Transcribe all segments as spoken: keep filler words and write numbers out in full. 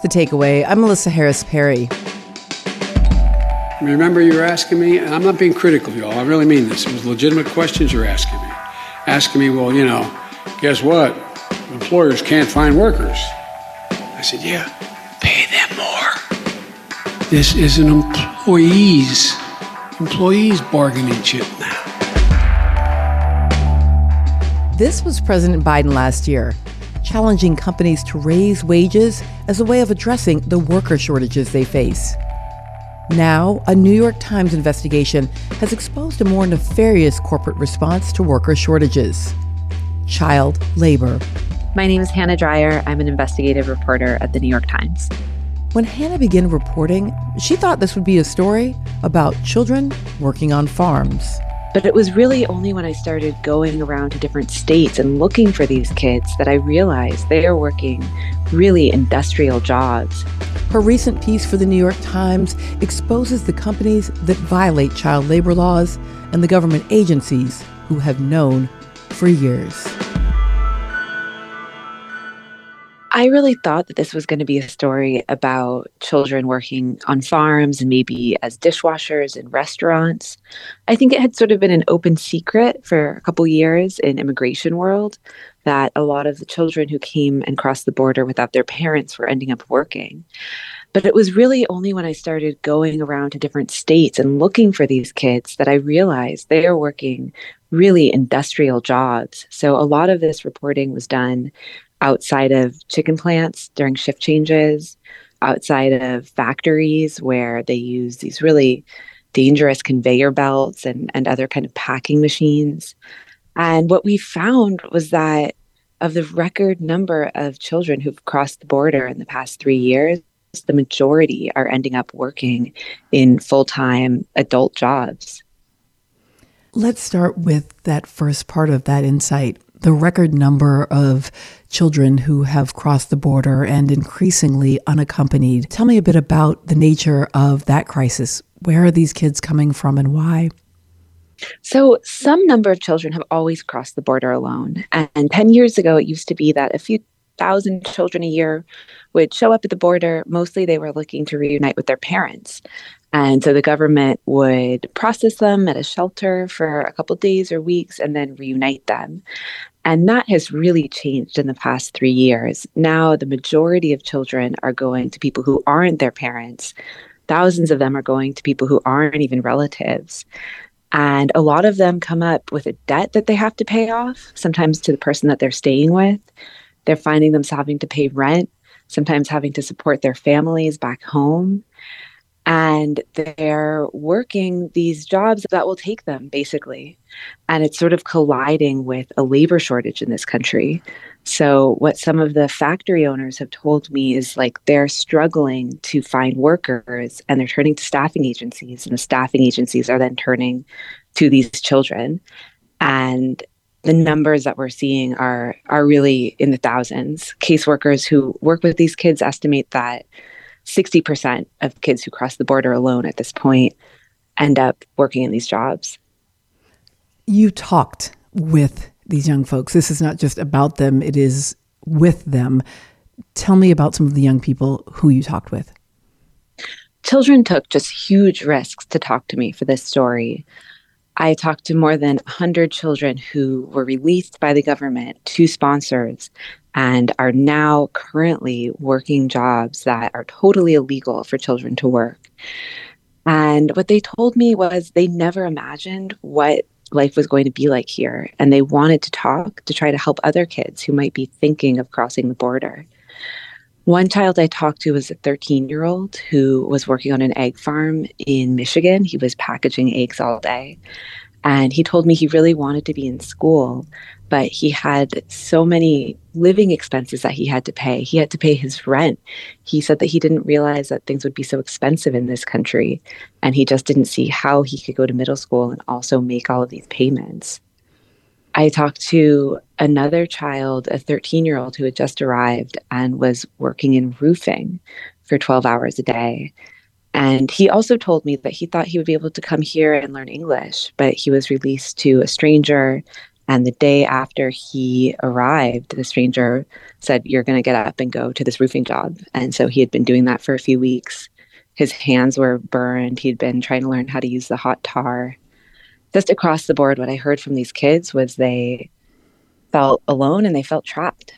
The Takeaway. I'm Melissa Harris Perry. Remember, you were asking me, and I'm not being critical, y'all. I really mean this. It was legitimate questions you're asking me. Asking me, well, you know, guess what? Employers can't find workers. I said, yeah, pay them more. This is an employees, employees bargaining chip now. This was President Biden last year, challenging companies to raise wages as a way of addressing the worker shortages they face. Now, a New York Times investigation has exposed a more nefarious corporate response to worker shortages: child labor. My name is Hannah Dreier. I'm an investigative reporter at the New York Times. When Hannah began reporting, she thought this would be a story about children working on farms. But it was really only when I started going around to different states and looking for these kids that I realized they are working really industrial jobs. Her recent piece for the New York Times exposes the companies that violate child labor laws and the government agencies who have known for years. I really thought that this was going to be a story about children working on farms and maybe as dishwashers in restaurants. I think it had sort of been an open secret for a couple years in immigration world that a lot of the children who came and crossed the border without their parents were ending up working. But it was really only when I started going around to different states and looking for these kids that I realized they are working really industrial jobs. So a lot of this reporting was done outside of chicken plants during shift changes, outside of factories where they use these really dangerous conveyor belts and, and other kind of packing machines. And what we found was that of the record number of children who've crossed the border in the past three years, the majority are ending up working in full-time adult jobs. Let's start with that first part of that insight. The record number of children who have crossed the border and increasingly unaccompanied. Tell me a bit about the nature of that crisis. Where are these kids coming from and why? So some number of children have always crossed the border alone. And ten years ago, it used to be that a few thousand children a year would show up at the border. Mostly they were looking to reunite with their parents. And so the government would process them at a shelter for a couple days or weeks and then reunite them. And that has really changed in the past three years. Now, the majority of children are going to people who aren't their parents. Thousands of them are going to people who aren't even relatives. And a lot of them come up with a debt that they have to pay off, sometimes to the person that they're staying with. They're finding themselves having to pay rent, sometimes having to support their families back home. And they're working these jobs that will take them, basically. And it's sort of colliding with a labor shortage in this country. So what some of the factory owners have told me is like they're struggling to find workers and they're turning to staffing agencies. And the staffing agencies are then turning to these children. And the numbers that we're seeing are, are really in the thousands. Caseworkers who work with these kids estimate that sixty percent of kids who cross the border alone at this point end up working in these jobs. You talked with these young folks. This is not just about them, it is with them. Tell me about some of the young people who you talked with. Children took just huge risks to talk to me for this story. I talked to more than one hundred children who were released by the government to sponsors and are now currently working jobs that are totally illegal for children to work. And what they told me was they never imagined what life was going to be like here. And they wanted to talk to try to help other kids who might be thinking of crossing the border. One child I talked to was a thirteen-year-old who was working on an egg farm in Michigan. He was packaging eggs all day. And he told me he really wanted to be in school, but he had so many living expenses that he had to pay. He had to pay his rent. He said that he didn't realize that things would be so expensive in this country. And he just didn't see how he could go to middle school and also make all of these payments. I talked to another child, a thirteen-year-old who had just arrived and was working in roofing for twelve hours a day. And he also told me that he thought he would be able to come here and learn English, but he was released to a stranger And the day after he arrived, the stranger said, "You're going to get up and go to this roofing job." And so he had been doing that for a few weeks. His hands were burned. He'd been trying to learn how to use the hot tar. Just across the board, what I heard from these kids was they felt alone and they felt trapped.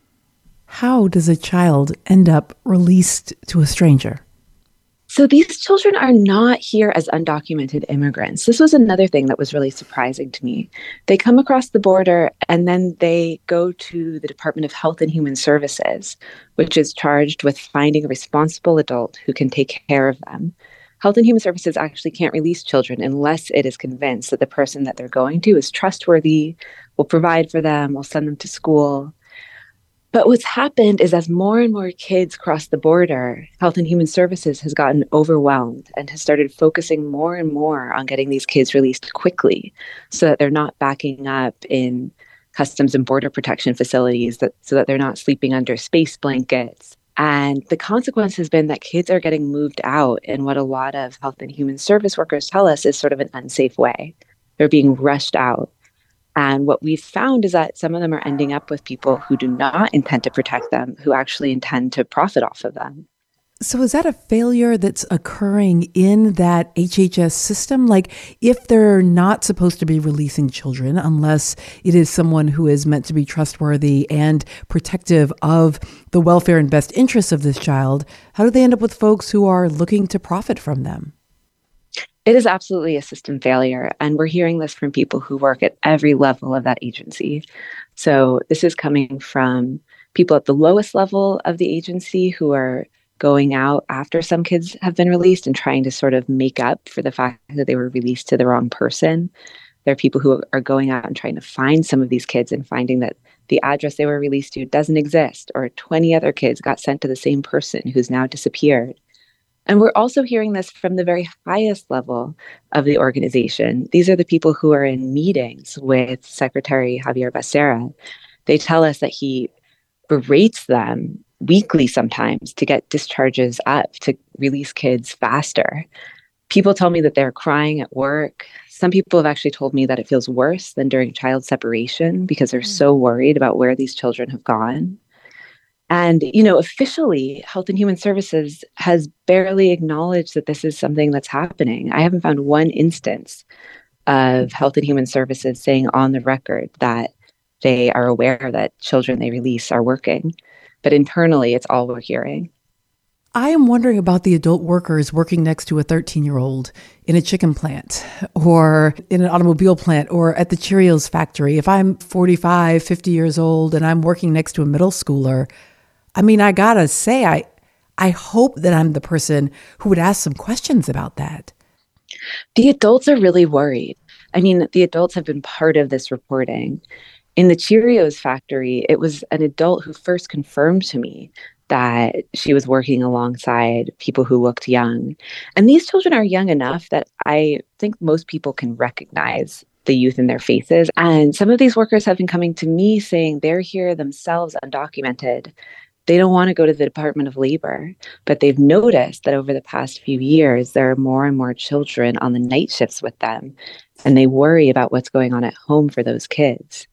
How does a child end up released to a stranger? So these children are not here as undocumented immigrants. This was another thing that was really surprising to me. They come across the border and then they go to the Department of Health and Human Services, which is charged with finding a responsible adult who can take care of them. Health and Human Services actually can't release children unless it is convinced that the person that they're going to is trustworthy, will provide for them, will send them to school. But what's happened is as more and more kids cross the border, Health and Human Services has gotten overwhelmed and has started focusing more and more on getting these kids released quickly so that they're not backing up in Customs and Border Protection facilities, that, so that they're not sleeping under space blankets. And the consequence has been that kids are getting moved out in what a lot of Health and Human Service workers tell us is sort of an unsafe way. They're being rushed out. And what we've found is that some of them are ending up with people who do not intend to protect them, who actually intend to profit off of them. So is that a failure that's occurring in that H H S system? Like, if they're not supposed to be releasing children unless it is someone who is meant to be trustworthy and protective of the welfare and best interests of this child, how do they end up with folks who are looking to profit from them? It is absolutely a system failure. And we're hearing this from people who work at every level of that agency. So this is coming from people at the lowest level of the agency who are going out after some kids have been released and trying to sort of make up for the fact that they were released to the wrong person. There are people who are going out and trying to find some of these kids and finding that the address they were released to doesn't exist, or twenty other kids got sent to the same person who's now disappeared. And we're also hearing this from the very highest level of the organization. These are the people who are in meetings with Secretary Xavier Becerra. They tell us that he berates them weekly sometimes to get discharges up, to release kids faster. People tell me that they're crying at work. Some people have actually told me that it feels worse than during child separation because they're mm. so worried about where these children have gone. And, you know, officially, Health and Human Services has barely acknowledged that this is something that's happening. I haven't found one instance of Health and Human Services saying on the record that they are aware that children they release are working. But internally, it's all we're hearing. I am wondering about the adult workers working next to a thirteen-year-old in a chicken plant or in an automobile plant or at the Cheerios factory. If I'm forty-five, fifty years old and I'm working next to a middle schooler, I mean, I gotta say, I I hope that I'm the person who would ask some questions about that. The adults are really worried. I mean, the adults have been part of this reporting. In the Cheerios factory, it was an adult who first confirmed to me that she was working alongside people who looked young. And these children are young enough that I think most people can recognize the youth in their faces. And some of these workers have been coming to me saying they're here themselves undocumented. They don't want to go to the Department of Labor, but they've noticed that over the past few years, there are more and more children on the night shifts with them, and they worry about what's going on at home for those kids.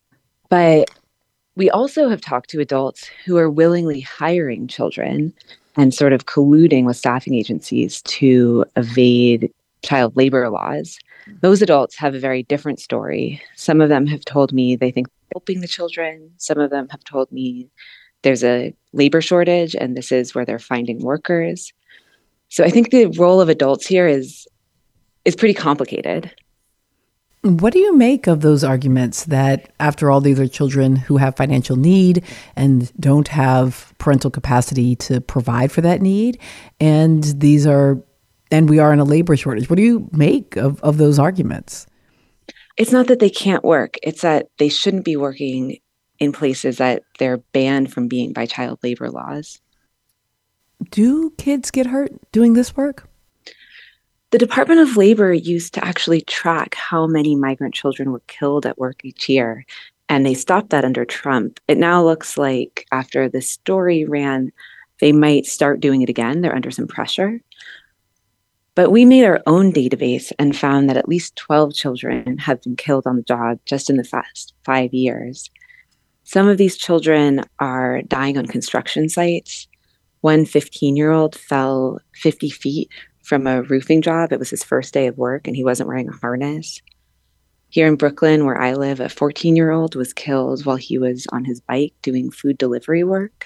But we also have talked to adults who are willingly hiring children and sort of colluding with staffing agencies to evade child labor laws. Those adults have a very different story. Some of them have told me they think they're helping the children. Some of them have told me there's a labor shortage and this is where they're finding workers. So I think the role of adults here is is pretty complicated. What do you make of those arguments that, after all, these are children who have financial need and don't have parental capacity to provide for that need, and these are, and we are in a labor shortage? What do you make of, of those arguments? It's not that they can't work. It's that they shouldn't be working in places that they're banned from being by child labor laws. Do kids get hurt doing this work? The Department of Labor used to actually track how many migrant children were killed at work each year, and they stopped that under Trump. It now looks like after this story ran, they might start doing it again. They're under some pressure. But we made our own database and found that at least twelve children have been killed on the job just in the past five years. Some of these children are dying on construction sites. One fifteen-year-old fell fifty feet from a roofing job. It was his first day of work, and he wasn't wearing a harness. Here in Brooklyn, where I live, a fourteen-year-old was killed while he was on his bike doing food delivery work.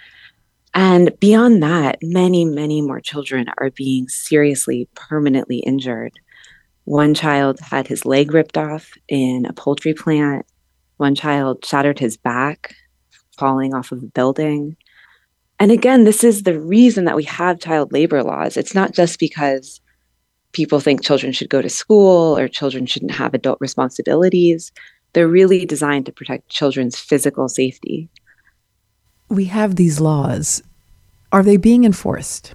And beyond that, many, many more children are being seriously, permanently injured. One child had his leg ripped off in a poultry plant. One child shattered his back, falling off of a building. And again, this is the reason that we have child labor laws. It's not just because people think children should go to school or children shouldn't have adult responsibilities. They're really designed to protect children's physical safety. We have these laws. Are they being enforced?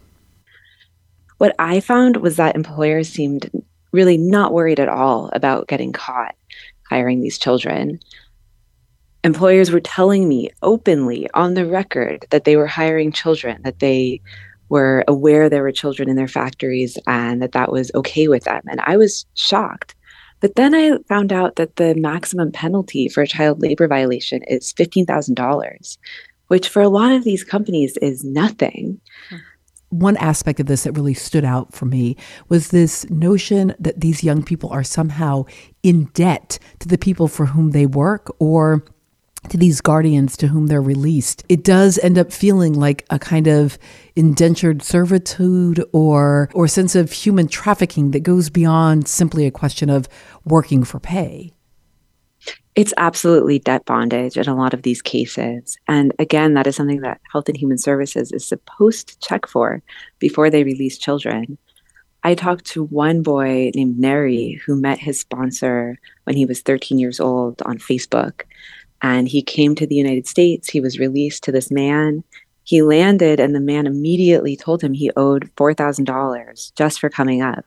What I found was that employers seemed really not worried at all about getting caught hiring these children. Employers were telling me openly on the record that they were hiring children, that they were aware there were children in their factories and that that was okay with them. And I was shocked. But then I found out that the maximum penalty for a child labor violation is fifteen thousand dollars, which for a lot of these companies is nothing. One aspect of this that really stood out for me was this notion that these young people are somehow in debt to the people for whom they work or to these guardians to whom they're released. It does end up feeling like a kind of indentured servitude or or sense of human trafficking that goes beyond simply a question of working for pay. It's absolutely debt bondage in a lot of these cases. And again, that is something that Health and Human Services is supposed to check for before they release children. I talked to one boy named Neri who met his sponsor when he was thirteen years old on Facebook. And he came to the United States. He was released to this man. He landed, and the man immediately told him he owed four thousand dollars just for coming up.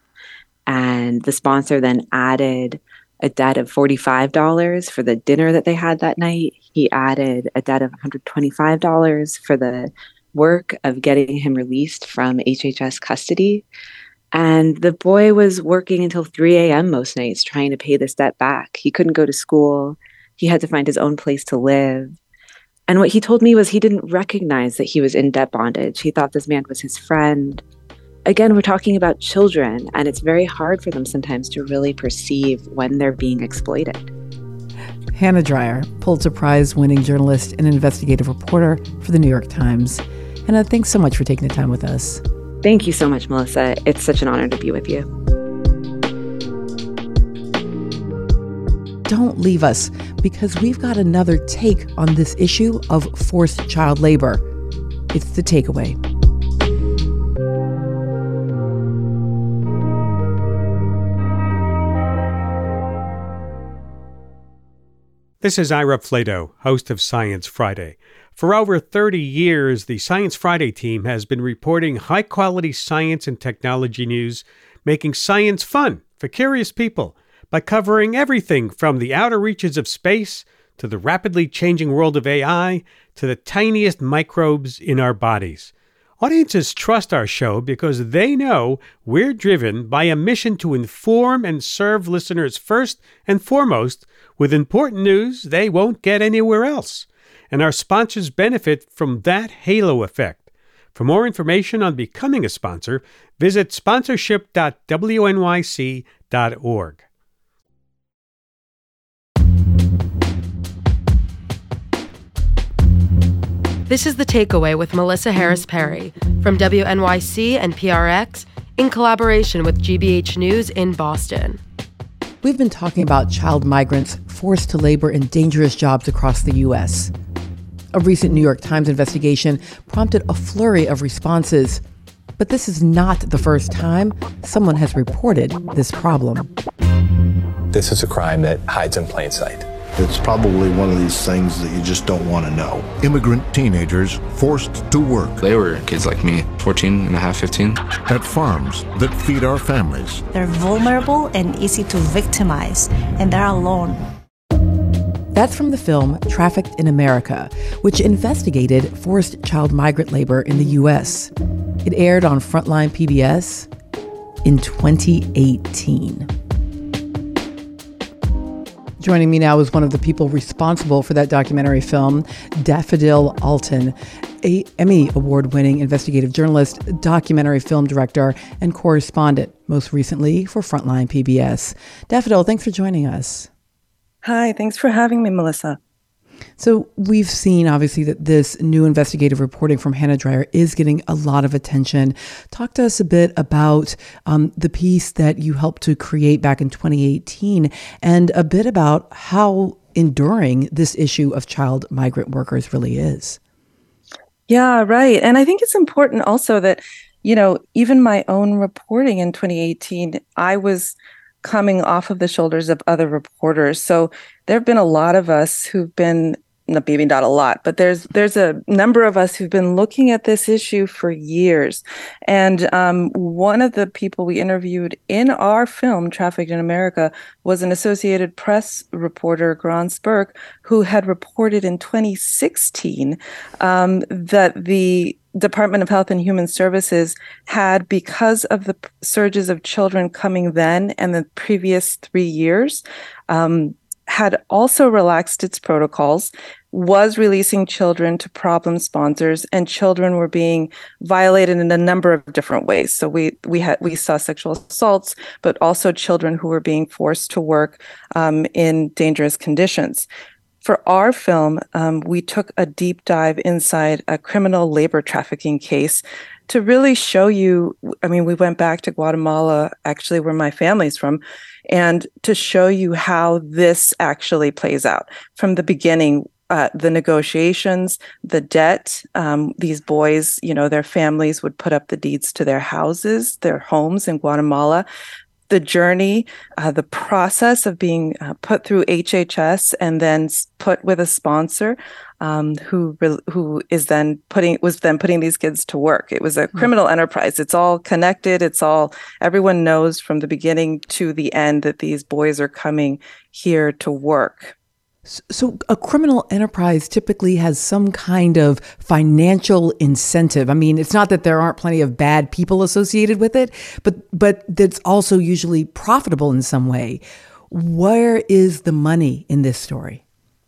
And the sponsor then added a debt of forty-five dollars for the dinner that they had that night. He added a debt of one hundred twenty-five dollars for the work of getting him released from H H S custody. And the boy was working until three a.m. most nights trying to pay this debt back. He couldn't go to school. He had to find his own place to live. And what he told me was he didn't recognize that he was in debt bondage. He thought this man was his friend. Again, we're talking about children, and it's very hard for them sometimes to really perceive when they're being exploited. Hannah Dreier, Pulitzer Prize-winning journalist and investigative reporter for the New York Times. Hannah, thanks so much for taking the time with us. Thank you so much, Melissa. It's such an honor to be with you. Don't leave us, because we've got another take on this issue of forced child labor. It's The Takeaway. This is Ira Flatow, host of Science Friday. For over thirty years, the Science Friday team has been reporting high-quality science and technology news, making science fun for curious people by covering everything from the outer reaches of space to the rapidly changing world of A I to the tiniest microbes in our bodies. Audiences trust our show because they know we're driven by a mission to inform and serve listeners first and foremost with important news they won't get anywhere else. And our sponsors benefit from that halo effect. For more information on becoming a sponsor, visit sponsorship dot w n y c dot org. This is The Takeaway with Melissa Harris Perry from W N Y C and P R X in collaboration with G B H News in Boston. We've been talking about child migrants forced to labor in dangerous jobs across the U S. A recent New York Times investigation prompted a flurry of responses. But this is not the first time someone has reported this problem. This is a crime that hides in plain sight. It's probably one of these things that you just don't want to know. Immigrant teenagers forced to work. They were kids like me, fourteen and a half, fifteen. At farms that feed our families. They're vulnerable and easy to victimize, and they're alone. That's from the film Trafficked in America, which investigated forced child migrant labor in the U S. It aired on Frontline P B S. in twenty eighteen. Joining me now is one of the people responsible for that documentary film, Daffodil Alton, a Emmy Award-winning investigative journalist, documentary film director, and correspondent, most recently for Frontline P B S. Daffodil, thanks for joining us. Hi, thanks for having me, Melissa. So we've seen, obviously, that this new investigative reporting from Hannah Dreier is getting a lot of attention. Talk to us a bit about um, the piece that you helped to create back in twenty eighteen and a bit about how enduring this issue of child migrant workers really is. Yeah, right. And I think it's important also that, you know, even my own reporting in twenty eighteen, I was coming off of the shoulders of other reporters. So there have been a lot of us who've been, maybe not a lot, but there's there's a number of us who've been looking at this issue for years. And um, one of the people we interviewed in our film, Trafficked in America, was an Associated Press reporter, Grant Spurk, who had reported in twenty sixteen um, that the Department of Health and Human Services had, because of the surges of children coming then and the previous three years, um, had also relaxed its protocols, was releasing children to problem sponsors, and children were being violated in a number of different ways. So we we had we saw sexual assaults, but also children who were being forced to work um, in dangerous conditions. For our film, um, we took a deep dive inside a criminal labor trafficking case to really show you. I mean, we went back to Guatemala, actually, where my family's from, and to show you how this actually plays out from the beginning. Uh, the negotiations, the debt, um, these boys, you know, their families would put up the deeds to their houses, their homes in Guatemala. The journey, uh, the process of being uh, put through H H S and then put with a sponsor um, who re- who is then putting was then putting these kids to work. It was a criminal mm-hmm. enterprise. It's all connected. It's all everyone knows from the beginning to the end that these boys are coming here to work. So a criminal enterprise typically has some kind of financial incentive. I mean, it's not that there aren't plenty of bad people associated with it, but but that's also usually profitable in some way. Where is the money in this story?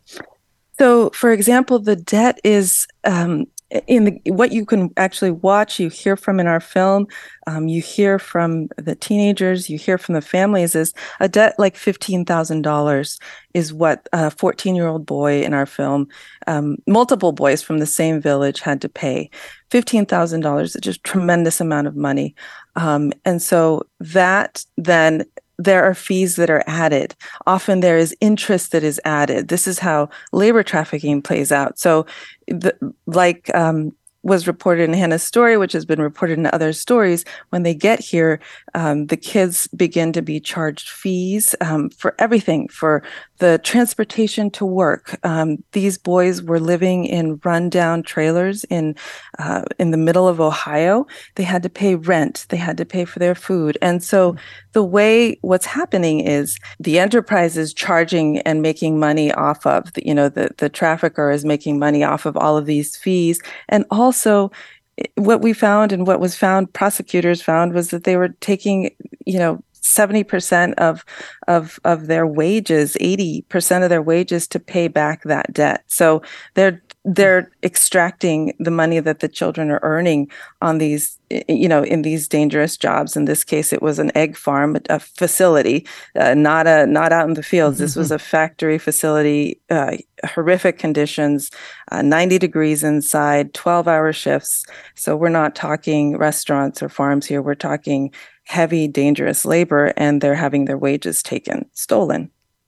So, for example, the debt is um, in the, what you can actually watch, you hear from in our film, um, you hear from the teenagers, you hear from the families, is a debt like fifteen thousand dollars is what a fourteen-year-old boy in our film, um, multiple boys from the same village had to pay. fifteen thousand dollars is just a tremendous amount of money. Um, and so that then there are fees that are added. Often there is interest that is added. This is how labor trafficking plays out. So the, like um, was reported in Hannah's story, which has been reported in other stories, when they get here, um, the kids begin to be charged fees um, for everything, for the transportation to work. Um, these boys were living in rundown trailers in uh, in the middle of Ohio. They had to pay rent. They had to pay for their food. And so the way what's happening is the enterprise is charging and making money off of, the, you know, the, the trafficker is making money off of all of these fees. And also what we found and what was found, prosecutors found, was that they were taking, you know, seventy percent of of of their wages, eighty percent of their wages to pay back that debt. So they're they're extracting the money that the children are earning on these, you know, in these dangerous jobs. In this case, it was an egg farm, a facility, uh, not a not out in the fields. Mm-hmm. This was a factory facility, uh, horrific conditions, uh, ninety degrees inside, twelve-hour shifts. So we're not talking restaurants or farms here. We're talking heavy, dangerous labor, and they're having their wages taken, stolen.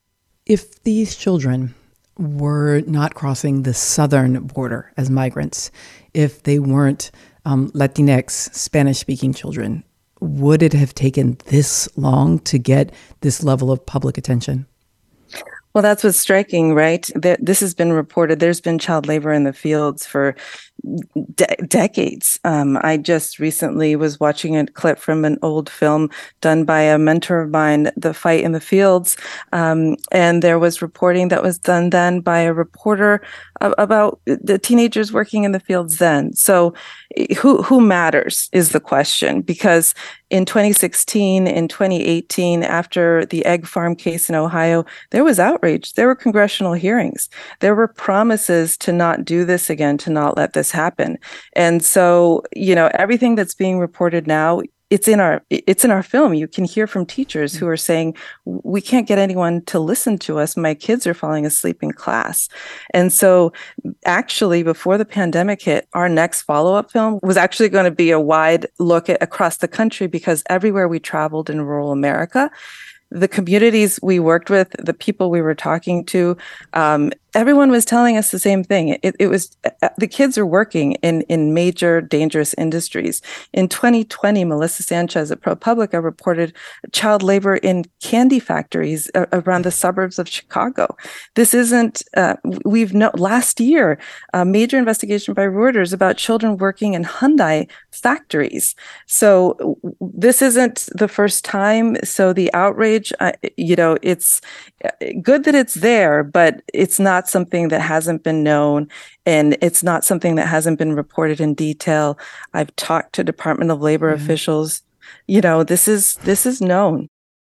If these children were not crossing the southern border as migrants, if they weren't um, Latinx, Spanish-speaking children, would it have taken this long to get this level of public attention? Well, that's what's striking, right? This has been reported. There's been child labor in the fields for de- decades. Um, I just recently was watching a clip from an old film done by a mentor of mine, The Fight in the Fields. Um, and there was reporting that was done then by a reporter about the teenagers working in the fields then. So who who matters is the question, because in twenty sixteen, in twenty eighteen, after the egg farm case in Ohio, there was outrage. There were congressional hearings. There were promises to not do this again, to not let this happen. And so, you know, everything that's being reported now, it's in our it's in our film. You can hear from teachers who are saying, we can't get anyone to listen to us. My kids are falling asleep in class. And so actually, before the pandemic hit, our next follow-up film was actually going to be a wide look at across the country, because everywhere we traveled in rural America, the communities we worked with, the people we were talking to, um, everyone was telling us the same thing. It, it was uh, the kids are working in, in major dangerous industries. In twenty twenty, Melissa Sanchez at ProPublica reported child labor in candy factories uh, around the suburbs of Chicago. This isn't, uh, we've no, last year, a major investigation by Reuters about children working in Hyundai factories. So this isn't the first time. So the outrage, uh, you know, it's good that it's there, but it's not something that hasn't been known, and it's not something that hasn't been reported in detail. I've talked to Department of Labor mm-hmm. officials. You know, this is this is known.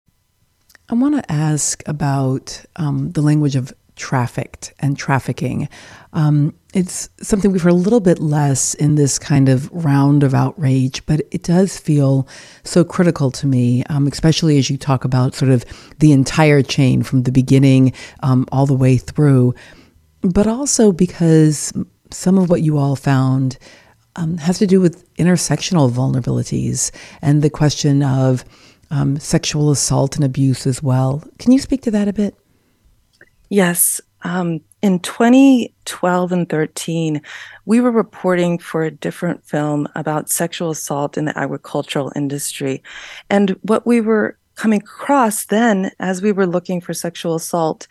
I want to ask about um, the language of trafficked and trafficking. Um, it's something we've heard a little bit less in this kind of round of outrage, but it does feel so critical to me, um, especially as you talk about sort of the entire chain from the beginning um, all the way through, but also because some of what you all found um, has to do with intersectional vulnerabilities and the question of um, sexual assault and abuse as well. Can you speak to that a bit? Yes. Um, in twenty twelve and thirteen, we were reporting for a different film about sexual assault in the agricultural industry. And what we were coming across then, as we were looking for sexual assault,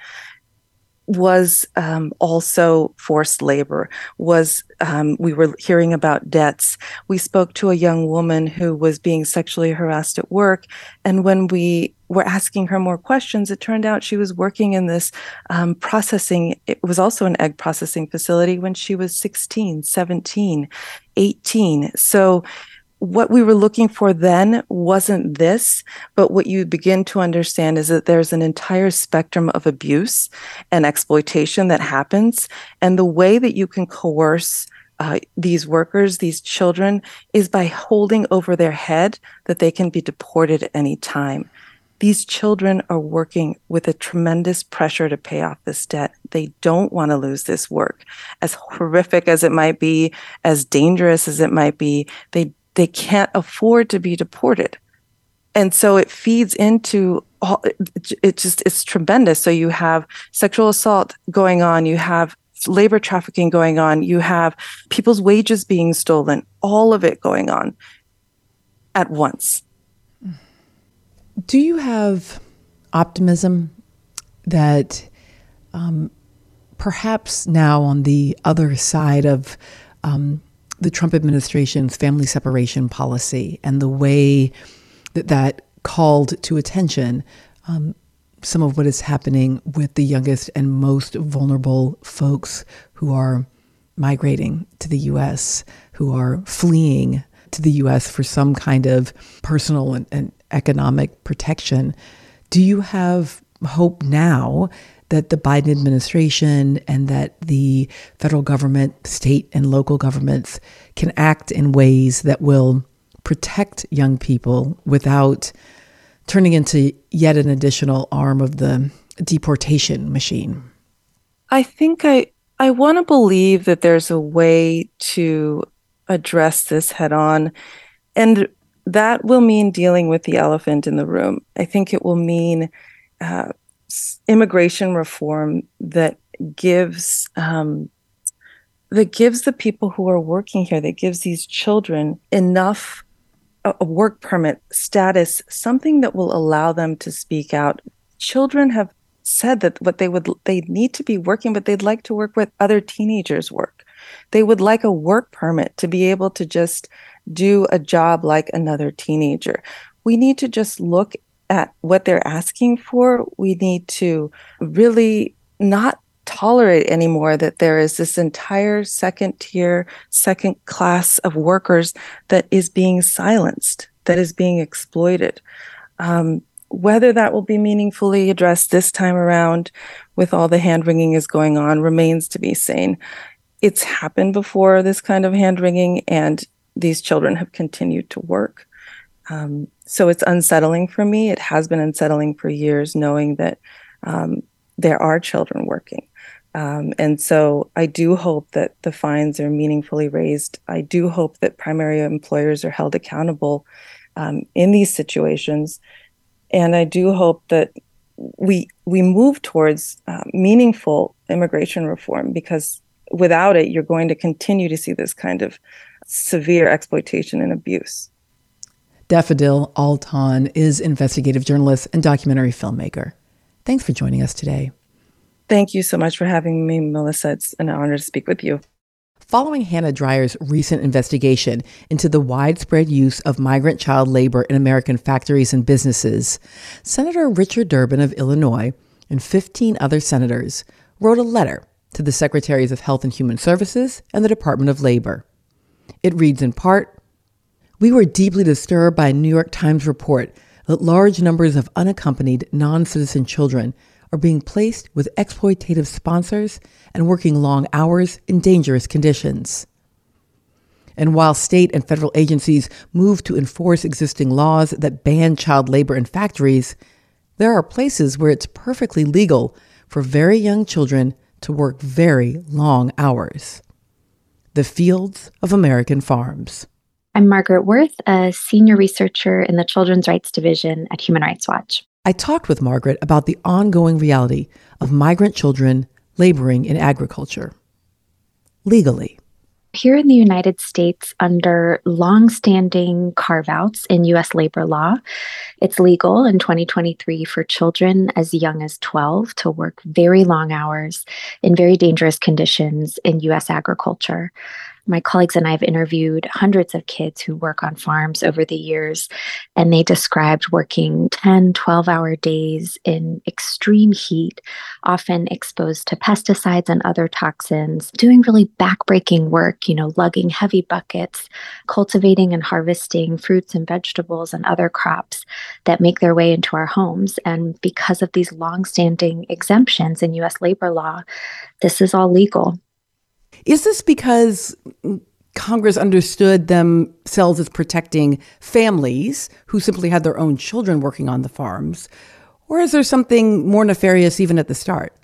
was um, also forced labor, was um, we were hearing about debts. We spoke to a young woman who was being sexually harassed at work. And when we were asking her more questions, it turned out she was working in this um, processing, it was also an egg processing facility when she was sixteen, seventeen, eighteen. So what we were looking for then wasn't this, but what you begin to understand is that there's an entire spectrum of abuse and exploitation that happens. And the way that you can coerce uh, these workers, these children, is by holding over their head that they can be deported at any time. These children are working with a tremendous pressure to pay off this debt. They don't want to lose this work. As horrific as it might be, as dangerous as it might be, they They can't afford to be deported. And so it feeds into all, it, it just, it's tremendous. So you have sexual assault going on, you have labor trafficking going on, you have people's wages being stolen, all of it going on at once. Do you have optimism that um, perhaps now on the other side of um, the Trump administration's family separation policy and the way that that called to attention um, some of what is happening with the youngest and most vulnerable folks who are migrating to the U S, who are fleeing to the U S for some kind of personal and, and economic protection? Do you have hope now that the Biden administration and that the federal government, state and local governments can act in ways that will protect young people without turning into yet an additional arm of the deportation machine? I think I, I want to believe that there's a way to address this head on, and that will mean dealing with the elephant in the room. I think it will mean uh, immigration reform that gives um, that gives the people who are working here, that gives these children enough a, a work permit status, something that will allow them to speak out. Children have said that what they would they need to be working, but they'd like to work with other teenagers work. They would like a work permit to be able to just do a job like another teenager. We need to just look at what they're asking for. We need to really not tolerate anymore that there is this entire second tier, second class of workers that is being silenced, that is being exploited. Um, whether that will be meaningfully addressed this time around with all the hand-wringing is going on remains to be seen. It's happened before, this kind of hand-wringing, and these children have continued to work. Um, so it's unsettling for me. It has been unsettling for years, knowing that um, there are children working. Um, and so I do hope that the fines are meaningfully raised. I do hope that primary employers are held accountable um, in these situations. And I do hope that we we move towards uh, meaningful immigration reform, because without it, you're going to continue to see this kind of severe exploitation and abuse. Daffodil Altan is investigative journalist and documentary filmmaker. Thanks for joining us today. Thank you so much for having me, Melissa. It's an honor to speak with you. Following Hannah Dreyer's recent investigation into the widespread use of migrant child labor in American factories and businesses, Senator Richard Durbin of Illinois and fifteen other senators wrote a letter to the Secretaries of Health and Human Services and the Department of Labor. It reads in part, "We were deeply disturbed by a New York Times report that large numbers of unaccompanied non-citizen children are being placed with exploitative sponsors and working long hours in dangerous conditions. And while state and federal agencies move to enforce existing laws that ban child labor in factories, there are places where it's perfectly legal for very young children to work very long hours. The fields of American farms." I'm Margaret Worth, a senior researcher in the Children's Rights Division at Human Rights Watch. I talked with Margaret about the ongoing reality of migrant children laboring in agriculture legally. Here in the United States, under longstanding carve-outs in U S labor law, it's legal in twenty twenty-three for children as young as twelve to work very long hours in very dangerous conditions in U S agriculture. My colleagues and I have interviewed hundreds of kids who work on farms over the years, and they described working ten, twelve-hour days in extreme heat, often exposed to pesticides and other toxins, doing really backbreaking work, you know, lugging heavy buckets, cultivating and harvesting fruits and vegetables and other crops that make their way into our homes. And because of these longstanding exemptions in U S labor law, this is all legal. Is this because Congress understood themselves as protecting families who simply had their own children working on the farms? Or is there something more nefarious even at the start?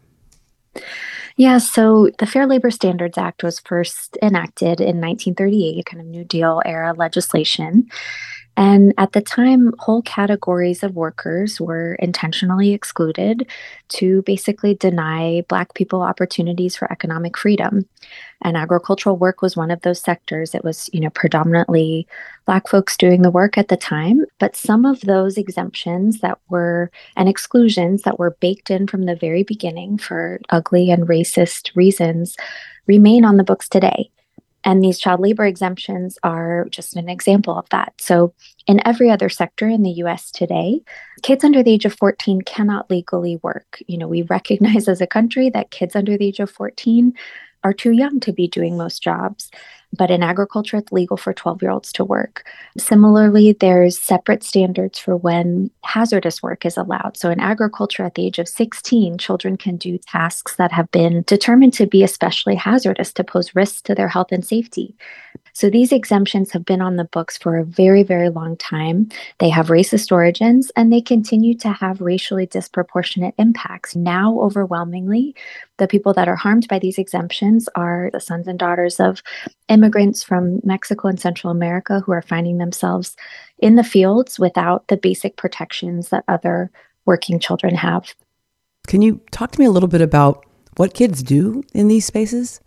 Yeah, so the Fair Labor Standards Act was first enacted in nineteen thirty-eight, kind of New Deal era legislation. And at the time, whole categories of workers were intentionally excluded to basically deny Black people opportunities for economic freedom. And agricultural work was one of those sectors. It was, you know, predominantly Black folks doing the work at the time. But some of those exemptions that were and exclusions that were baked in from the very beginning for ugly and racist reasons remain on the books today. And these child labor exemptions are just an example of that. So in every other sector in the U S today, kids under the age of fourteen cannot legally work. You know, we recognize as a country that kids under the age of fourteen are too young to be doing most jobs. But in agriculture, it's legal for twelve-year-olds to work. Similarly, there's separate standards for when hazardous work is allowed. So in agriculture, at the age of sixteen, children can do tasks that have been determined to be especially hazardous, to pose risks to their health and safety. So these exemptions have been on the books for a very, very long time. They have racist origins, and they continue to have racially disproportionate impacts. Now, overwhelmingly, the people that are harmed by these exemptions are the sons and daughters of immigrants from Mexico and Central America who are finding themselves in the fields without the basic protections that other working children have. Can you talk to me a little bit about what kids do in these spaces?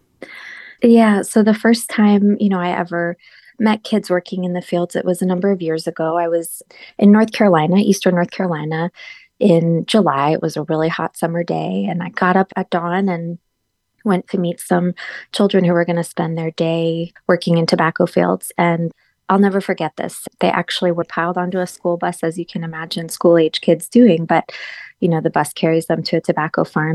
Yeah, so the first time, you know, I ever met kids working in the fields, it was a number of years ago. I was in North Carolina, Eastern North Carolina, in July. It was a really hot summer day, and I got up at dawn and went to meet some children who were going to spend their day working in tobacco fields. And I'll never forget this. They actually were piled onto a school bus, as you can imagine school-age kids doing, but, you know, the bus carries them to a tobacco farm.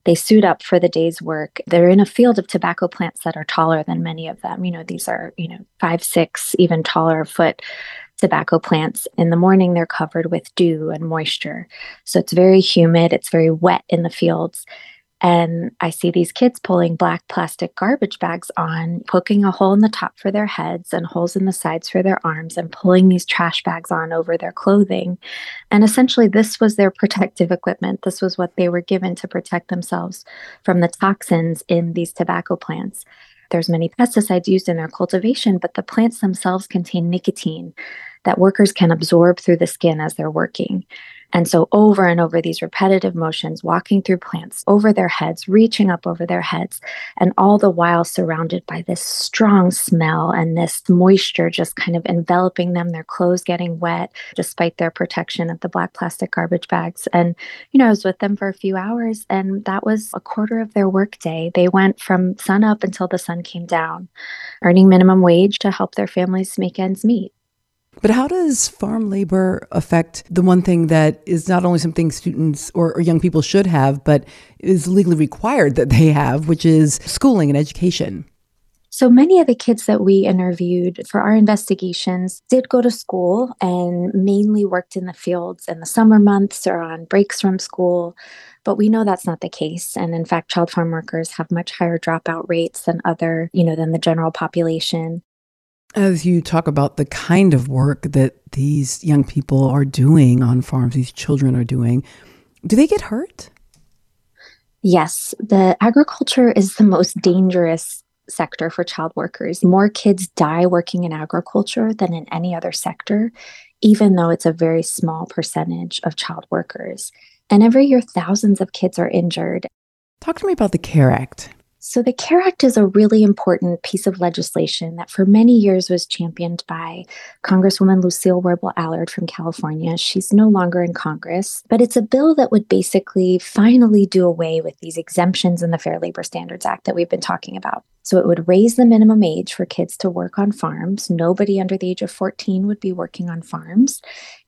They suit up for the day's work. They're in a field of tobacco plants that are taller than many of them. You know, these are, you know, five, six, even taller foot tobacco plants. In the morning, they're covered with dew and moisture. So it's very humid. It's very wet in the fields. And I see these kids pulling black plastic garbage bags on, poking a hole in the top for their heads and holes in the sides for their arms, and pulling these trash bags on over their clothing. And essentially, this was their protective equipment. This was what they were given to protect themselves from the toxins in these tobacco plants. There's many pesticides used in their cultivation, but the plants themselves contain nicotine that workers can absorb through the skin as they're working. And so over and over, these repetitive motions, walking through plants over their heads, reaching up over their heads, and all the while surrounded by this strong smell and this moisture just kind of enveloping them, their clothes getting wet, despite their protection of the black plastic garbage bags. And, you know, I was with them for a few hours, and that was a quarter of their workday. They went from sun up until the sun came down, earning minimum wage to help their families make ends meet. But how does farm labor affect the one thing that is not only something students or, or young people should have, but is legally required that they have, which is schooling and education? So many of the kids that we interviewed for our investigations did go to school and mainly worked in the fields in the summer months or on breaks from school. But we know that's not the case. And in fact, child farm workers have much higher dropout rates than other, you know, than the general population. As you talk about the kind of work that these young people are doing on farms, these children are doing, do they get hurt? Yes, the agriculture is the most dangerous sector for child workers. More kids die working in agriculture than in any other sector, even though it's a very small percentage of child workers. And every year, thousands of kids are injured. Talk to me about the CARE Act. So the CARE Act is a really important piece of legislation that for many years was championed by Congresswoman Lucille Roybal Allard from California. She's no longer in Congress, but it's a bill that would basically finally do away with these exemptions in the Fair Labor Standards Act that we've been talking about. So it would raise the minimum age for kids to work on farms. Nobody under the age of fourteen would be working on farms.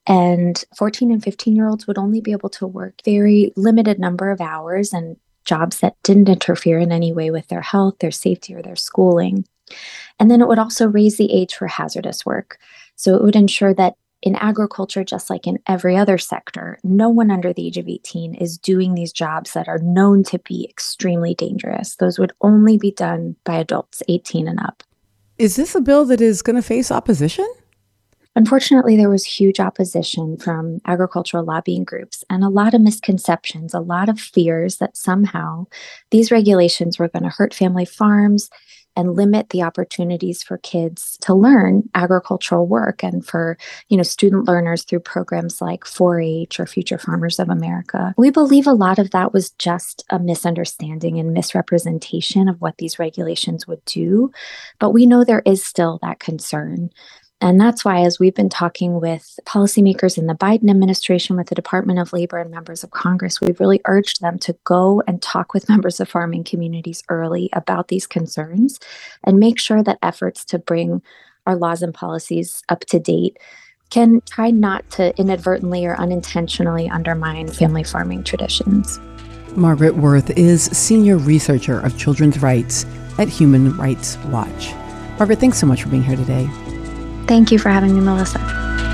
And fourteen and fifteen-year-olds would only be able to work very limited number of hours and jobs that didn't interfere in any way with their health, their safety, or their schooling. And then it would also raise the age for hazardous work. So it would ensure that in agriculture, just like in every other sector, no one under the age of eighteen is doing these jobs that are known to be extremely dangerous. Those would only be done by adults eighteen and up. Is this a bill that is going to face opposition? Unfortunately, there was huge opposition from agricultural lobbying groups and a lot of misconceptions, a lot of fears that somehow these regulations were going to hurt family farms and limit the opportunities for kids to learn agricultural work and for, you know, student learners through programs like four H or Future Farmers of America. We believe a lot of that was just a misunderstanding and misrepresentation of what these regulations would do, but we know there is still that concern. And that's why, as we've been talking with policymakers in the Biden administration, with the Department of Labor and members of Congress, we've really urged them to go and talk with members of farming communities early about these concerns and make sure that efforts to bring our laws and policies up to date can try not to inadvertently or unintentionally undermine family farming traditions. Margaret Worth is Senior Researcher of Children's Rights at Human Rights Watch. Margaret, thanks so much for being here today. Thank you for having me, Melissa.